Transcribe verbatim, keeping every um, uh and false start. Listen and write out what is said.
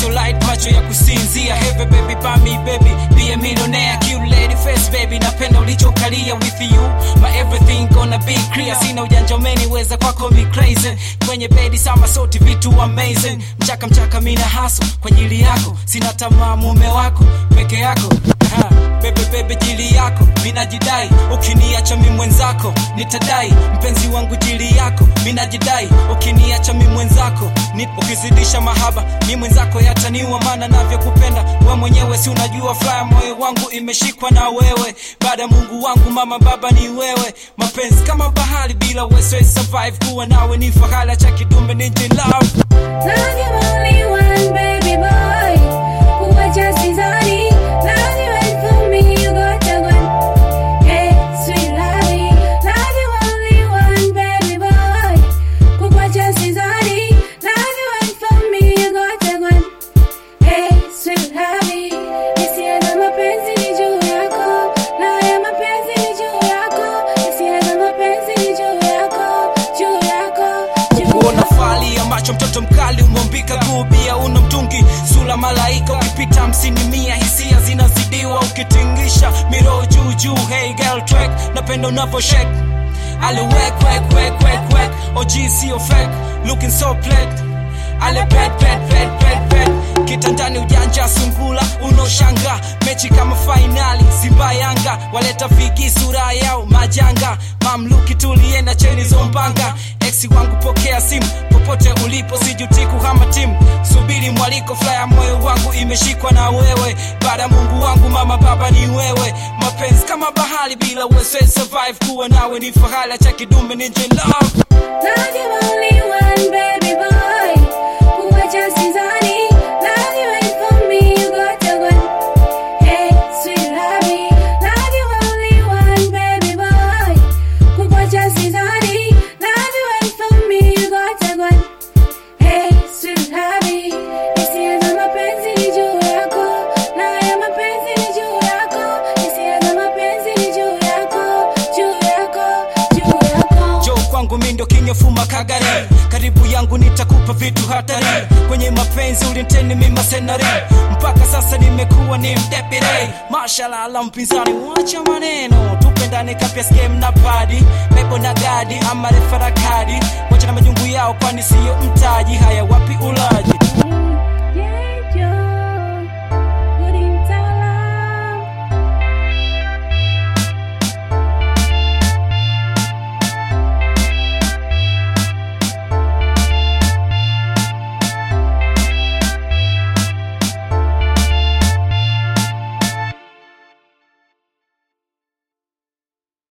socialite macho ya kusinzia. Heavy baby by me baby, be a millionaire, cute lady face baby, napenda ulichokalia. With you my everything gonna be clear. Sina ujanja umeniweza kwako mi crazy. Kwenye bedi sama soti vitu amazing. Mchaka mchaka mina haso kwa ajili yako. Sina tamaa mume wako peke yako. Ha, bebe bebe jili yako mina jidai. Ukiniacha mimi mwenzako nitadai. Mpenzi wangu jili yako mina jidai. Ukiniacha mimi mwenzako nit ukizidisha mahaba mimi mwenzako yataniwa. Maana navyokupenda wewe mwenyewe si unajua. Fly moyo wangu imeshikwa na wewe. Baada Mungu wangu mama baba ni wewe. Mapenzi kama bahari bila wewe survive. Kuwa nawe ni fahari cha kidume ninja love. Love you only one baby boy. Kuwa just izani. Love you and for me you got the one. Hey sweet lovey. Love you only one baby boy. Kuwa just izani. Love you and for me you got the one. Hey sweet lovey. Hisia za mapenzi ni juu yako. Na ya mapenzi ni juu yako. Hisia za mapenzi ni juu yako. Juu yako. Uona fali ya macho mtoto mkali umombika kubia. Una mtungi sula malaika ukipita hamsini mia. Hisia zinazidiwa ukitingisha miro juu juu. Hey girl track napenda unavyo shake. Ale wek wek wek wek wek. O G sio fake looking so plate. Ale pet pet pet pet pet. Kitandani ujanja sungula unoshanga. Mechi kama finali Simba Yanga. Waleta figi sura yao majanga. Mamluki tulienda cheni zombanga. Exi wangu pokea simu popote ulipo sijuti kuhama timu. Subiri mwaliko flyer moyo wangu imeshikwa na wewe. Baada Mungu wangu mama baba ni wewe. Mapenzi kama bahari bila wewe survive. Kuwa nawe ni fahari cha kidume ninja love. Love you only one baby boy. Kuwa just izani. Love you and for me you got the one. Hey sweet lovey. Love you only one baby boy. Kuwa just izani. Love you and for me you got the one. Hey sweet lovey. Hisia za mapenzi ni juu yako. Na ya mapenzi ni juu yako. Hisia za mapenzi ni juu yako. Juu yako. Juu yako. Jo kwangu mindo kinyofuma kagari. Karibu yangu nitakupa vitu hatari. Kwenye mapenzi ulinteni mima senari. Mpaka sasa nimekuwa ni mdepire. Mashallah ala mpinzani wacha maneno. Tupendane kapia scam na party. Bebo na gadi ama refara kadi. Wacha na majungu yao kwani siyo mtaji. Haya wapi ulaji. Yeah.